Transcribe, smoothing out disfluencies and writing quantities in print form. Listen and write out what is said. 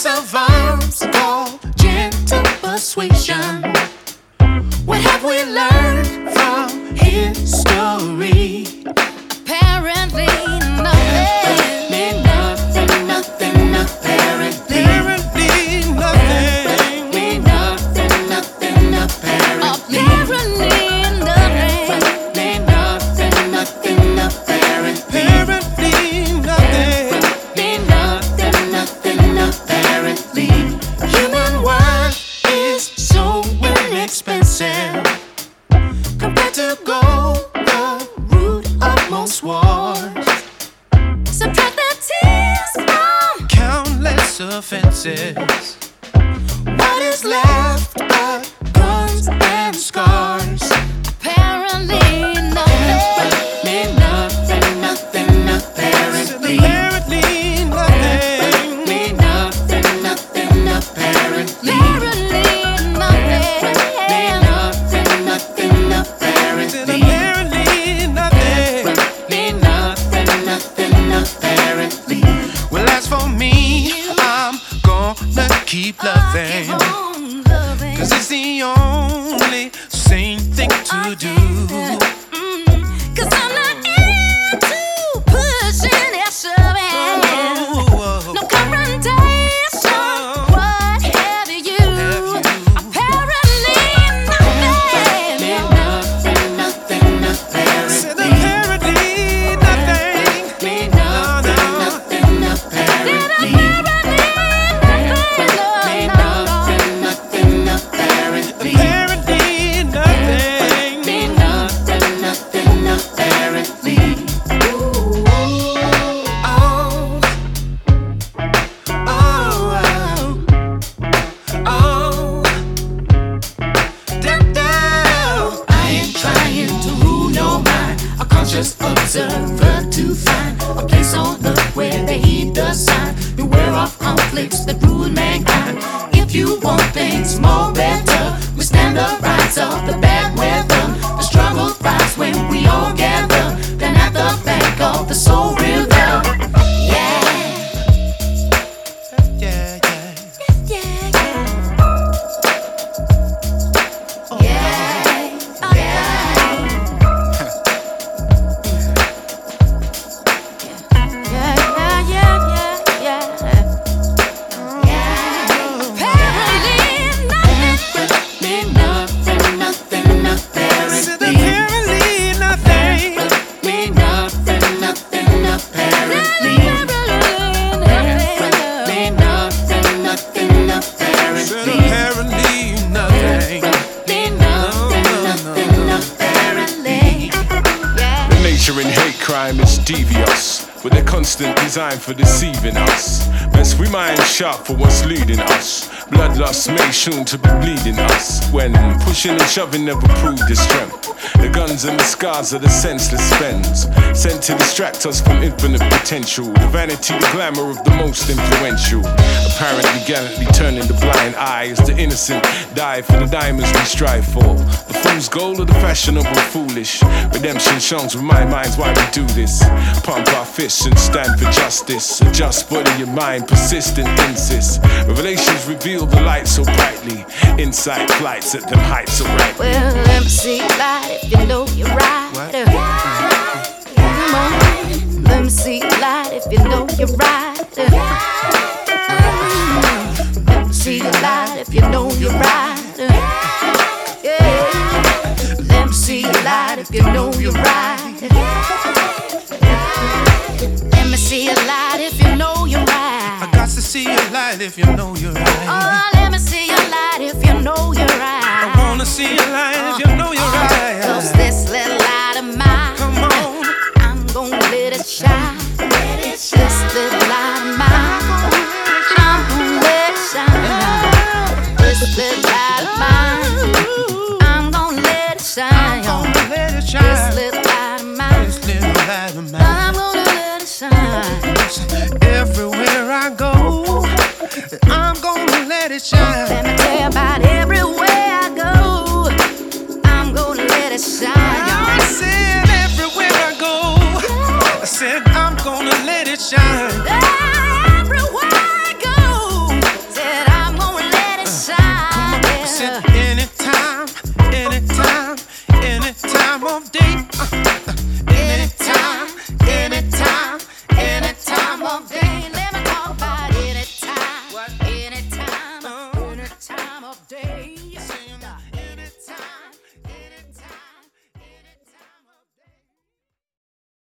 Cross of arms called gentle persuasion. What have we learned from history? Apparently nothing. Nothing, apparently. Apparently nothing. Nothing, apparently. Nothing, apparently. Nothing, apparently. Human worth is so inexpensive compared to gold, the root of most wars. Subtract the tears from countless offenses. What is left but guns and scars? Apparently nothing. Nothing, apparently. Apparently nothing. Nothing, apparently. Nothing, apparently. Nothing, apparently. Well, as for me, I'm gonna keep loving, 'cause it's the only sane thing to do. 'Cause I'm not into pushing and shoving. No confrontation, what have you? Apparently nothing. Nothing, apparently. Apparently nothing. Nothing, apparently. Nothing, apparently. Apparently nothing. Nothing, apparently. Ooh, oh, oh. I ain't trying to rule your mind, a conscious observer to find a place on earth where they heed the sign. Beware of conflicts that rule mankind. If you want things more better, we stand the rise of the bad weather. The struggle thrives when we all gather, then at the bank of the soul river. Yeah. Yeah, yeah. Yeah, yeah. Oh, yeah. Oh, yeah. Nature and hate crime is devious, with a constant design for deceiving us. Best we mind sharp for what's leading us. Bloodlust made soon to be bleeding us. When pushing and shoving never proved the strength. The guns and the scars of the senseless spends, sent to distract us from infinite potential. The vanity, the glamour of the most influential. Apparently gallantly turning the blind eye as the innocent die for the diamonds we strive for. The fool's goal or the fashionable foolish. Redemption songs remind minds why we do this. Pump our fists and stand for justice. Adjust body and mind, persistent insist. Revelations reveal the light so brightly. Inside flights at them heights so right. Well, let me see light if you know you're right. Come on, let me see light if you know you're right. Let me see light if you know you're right. Yeah. Let me see light if you know you're right. Let me see a light if you know you're right. I got to see a light if you know you're right. Oh, let me see a light if you know you're right. I wanna see a light if you know you're right. 'Cause this little light of mine, come on, I'm gonna let it shine. This little light of mine, I'm gonna let it shine. This little light of mine, I'm gonna let it shine. let it shine. This little light of mine, This little light of mine. I'm gonna let it shine. Everywhere I go, I'm gonna let it shine. Let me tell you about everywhere I go, I'm gonna let it shine. I said everywhere I go, I said I'm gonna let it shine.